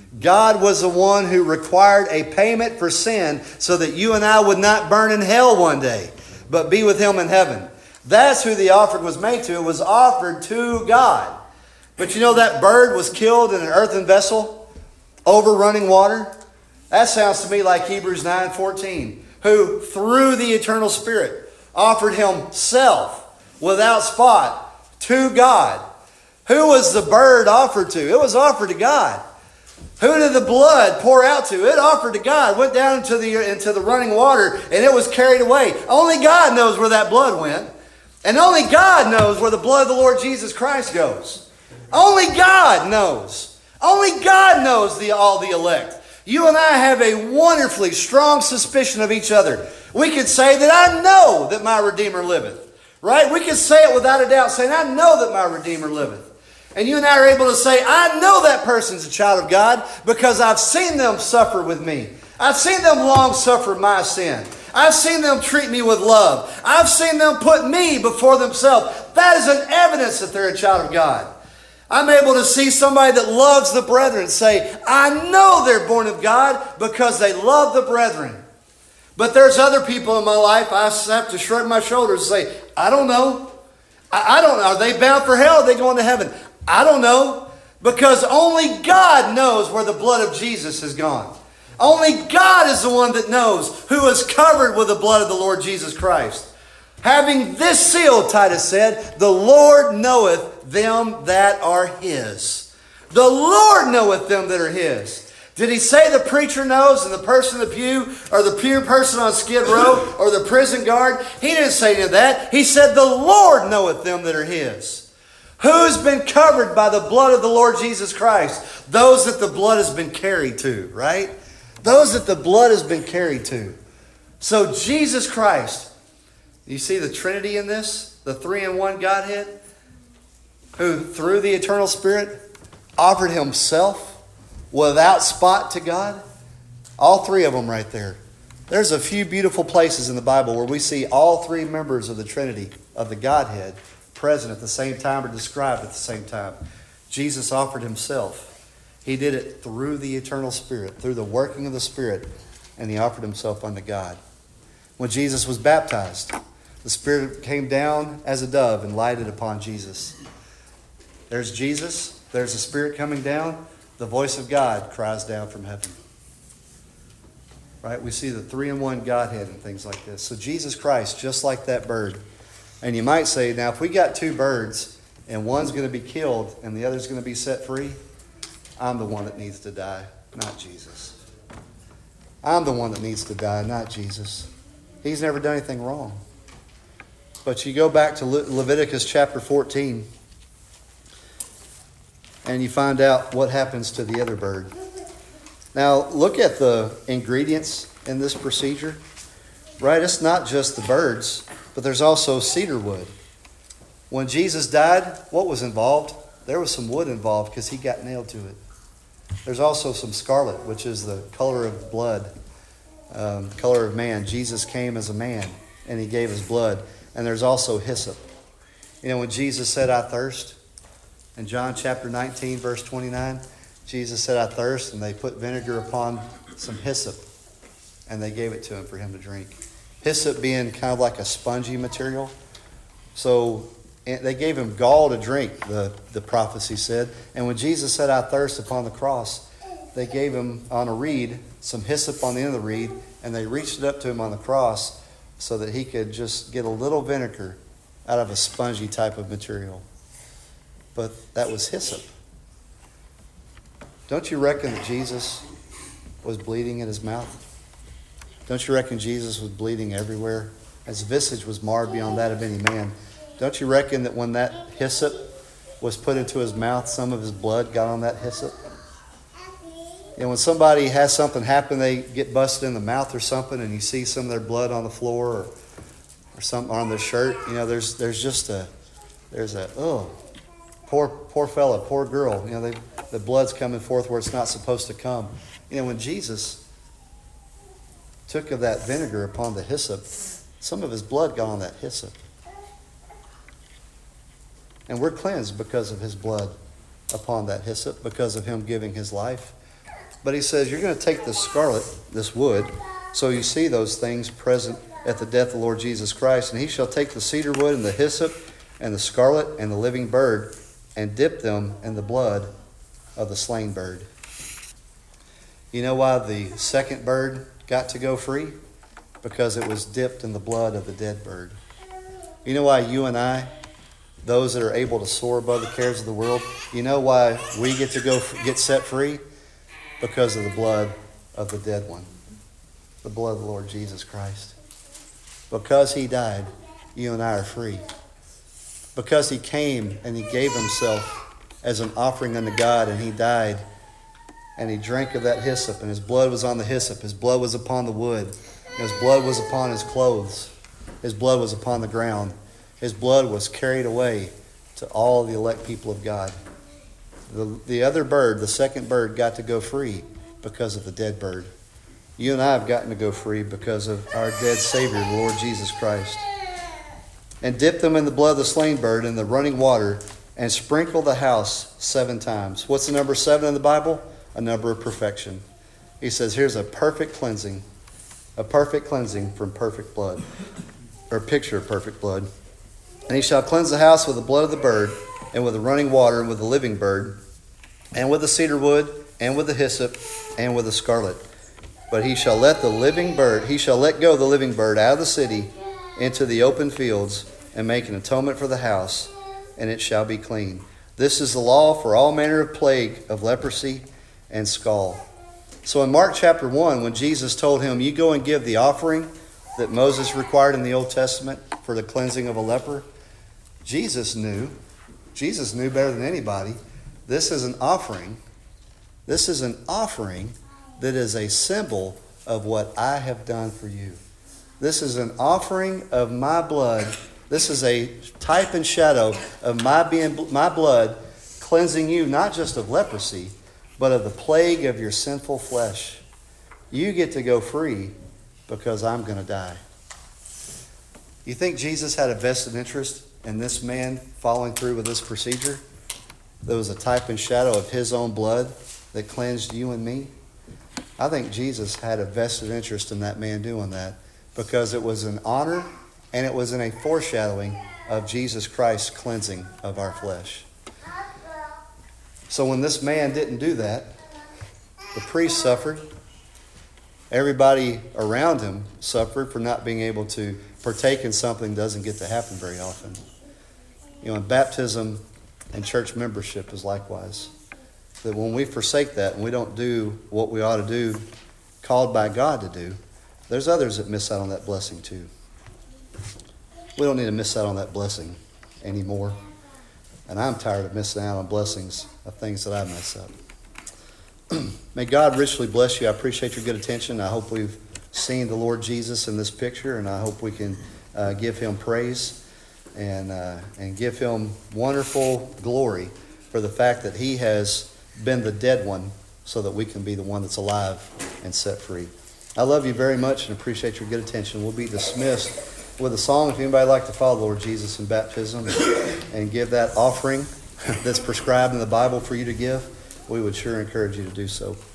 God was the one who required a payment for sin so that you and I would not burn in hell one day, but be with him in heaven. That's who the offering was made to. It was offered to God. But you know that bird was killed in an earthen vessel over running water? That sounds to me like Hebrews nine fourteen, who through the eternal Spirit offered himself without spot to God. Who was the bird offered to? It was offered to God. Who did the blood pour out to? It offered to God. Went down into the, into the running water and it was carried away. Only God knows where that blood went. And only God knows where the blood of the Lord Jesus Christ goes. Only God knows. Only God knows the, all the elect. You and I have a wonderfully strong suspicion of each other. We could say that I know that my Redeemer liveth. Right? We could say it without a doubt, saying, I know that my Redeemer liveth. And you and I are able to say, I know that person's a child of God because I've seen them suffer with me. I've seen them long suffer my sin. I've seen them treat me with love. I've seen them put me before themselves. That is an evidence that they're a child of God. I'm able to see somebody that loves the brethren say, I know they're born of God because they love the brethren. But there's other people in my life I have to shrug my shoulders and say, I don't know. I, I don't know. Are they bound for hell? Are they going to heaven? I don't know, because only God knows where the blood of Jesus has gone. Only God is the one that knows who is covered with the blood of the Lord Jesus Christ. Having this seal, Titus said, the Lord knoweth them that are his. The Lord knoweth them that are his. Did he say the preacher knows and the person in the pew or the pew person on Skid Row or the prison guard? He didn't say any of that. He said the Lord knoweth them that are his. Who's been covered by the blood of the Lord Jesus Christ? Those that the blood has been carried to, right? Those that the blood has been carried to. So Jesus Christ, you see the Trinity in this? The three in one Godhead? Who through the eternal Spirit offered himself without spot to God. All three of them right there. There's a few beautiful places in the Bible where we see all three members of the Trinity, of the Godhead, present at the same time or described at the same time. Jesus offered himself. He did it through the eternal Spirit, through the working of the Spirit, and he offered himself unto God. When Jesus was baptized, the Spirit came down as a dove and lighted upon Jesus. There's Jesus. There's the Spirit coming down. The voice of God cries down from heaven. Right? We see the three-in-one Godhead and things like this. So Jesus Christ, just like that bird. And you might say, now if we got two birds and one's going to be killed and the other's going to be set free, I'm the one that needs to die, not Jesus. I'm the one that needs to die, not Jesus. He's never done anything wrong. But you go back to Le- Leviticus chapter fourteen, and you find out what happens to the other bird. Now, look at the ingredients in this procedure. Right? It's not just the birds, but there's also cedar wood. When Jesus died, what was involved? There was some wood involved because he got nailed to it. There's also some scarlet, which is the color of blood, um, color of man. Jesus came as a man, and he gave his blood. And there's also hyssop. You know, when Jesus said, I thirst, in John chapter nineteen, verse twenty-nine, Jesus said, I thirst, and they put vinegar upon some hyssop, and they gave it to him for him to drink. Hyssop being kind of like a spongy material. So they gave him gall to drink, the, the prophecy said. And when Jesus said, I thirst upon the cross, they gave him on a reed, some hyssop on the end of the reed, and they reached it up to him on the cross so that he could just get a little vinegar out of a spongy type of material. But that was hyssop. Don't you reckon that Jesus was bleeding in his mouth? Don't you reckon Jesus was bleeding everywhere? His visage was marred beyond that of any man. Don't you reckon that when that hyssop was put into his mouth, some of his blood got on that hyssop? And when somebody has something happen, they get busted in the mouth or something, and you see some of their blood on the floor or, or something on their shirt, you know, there's there's just a, there's a, oh, poor poor fella, poor girl. You know, they, the blood's coming forth where it's not supposed to come. You know, when Jesus took of that vinegar upon the hyssop, some of his blood got on that hyssop. And we're cleansed because of his blood upon that hyssop, because of him giving his life. But he says, you're going to take this scarlet, this wood, so you see those things present at the death of the Lord Jesus Christ. And he shall take the cedar wood and the hyssop and the scarlet and the living bird and dip them in the blood of the slain bird. You know why the second bird got to go free? Because it was dipped in the blood of the dead bird. You know why you and I, those that are able to soar above the cares of the world, you know why we get to go get set free? Because of the blood of the dead one. The blood of the Lord Jesus Christ. Because he died, you and I are free. Because he came and he gave himself as an offering unto God, and he died and he drank of that hyssop, and his blood was on the hyssop. His blood was upon the wood. And his blood was upon his clothes. His blood was upon the ground. His blood was carried away to all the elect people of God. The, the other bird, the second bird, got to go free because of the dead bird. You and I have gotten to go free because of our dead Savior, the Lord Jesus Christ. And dip them in the blood of the slain bird in the running water and sprinkle the house seven times. What's the number seven in the Bible? A number of perfection. He says, here's a perfect cleansing. A perfect cleansing from perfect blood. Or a picture of perfect blood. And he shall cleanse the house with the blood of the bird, and with the running water, and with the living bird, and with the cedar wood, and with the hyssop, and with the scarlet. But he shall let the living bird, he shall let go the living bird out of the city into the open fields, and make an atonement for the house, and it shall be clean. This is the law for all manner of plague of leprosy and scall. So in Mark chapter one, when Jesus told him, you go and give the offering that Moses required in the Old Testament for the cleansing of a leper, Jesus knew, Jesus knew better than anybody, this is an offering. This is an offering that is a symbol of what I have done for you. This is an offering of my blood. This is a type and shadow of my being, my blood cleansing you, not just of leprosy, but of the plague of your sinful flesh. You get to go free because I'm going to die. You think Jesus had a vested interest in this man following through with this procedure? That was a type and shadow of his own blood that cleansed you and me? I think Jesus had a vested interest in that man doing that because it was an honor and it was in a foreshadowing of Jesus Christ's cleansing of our flesh. So when this man didn't do that, the priest suffered. Everybody around him suffered for not being able to partake in something that doesn't get to happen very often. You know, in baptism and church membership is likewise. That when we forsake that and we don't do what we ought to do, called by God to do, there's others that miss out on that blessing too. We don't need to miss out on that blessing anymore. And I'm tired of missing out on blessings of things that I mess up. May God richly bless you. I appreciate your good attention. I hope we've seen the Lord Jesus in this picture, and I hope we can uh, give him praise and uh, and give him wonderful glory for the fact that he has been the dead one so that we can be the one that's alive and set free. I love you very much and appreciate your good attention. We'll be dismissed with a song. If anybody would like to follow the Lord Jesus in baptism and give that offering that's prescribed in the Bible for you to give, we would sure encourage you to do so.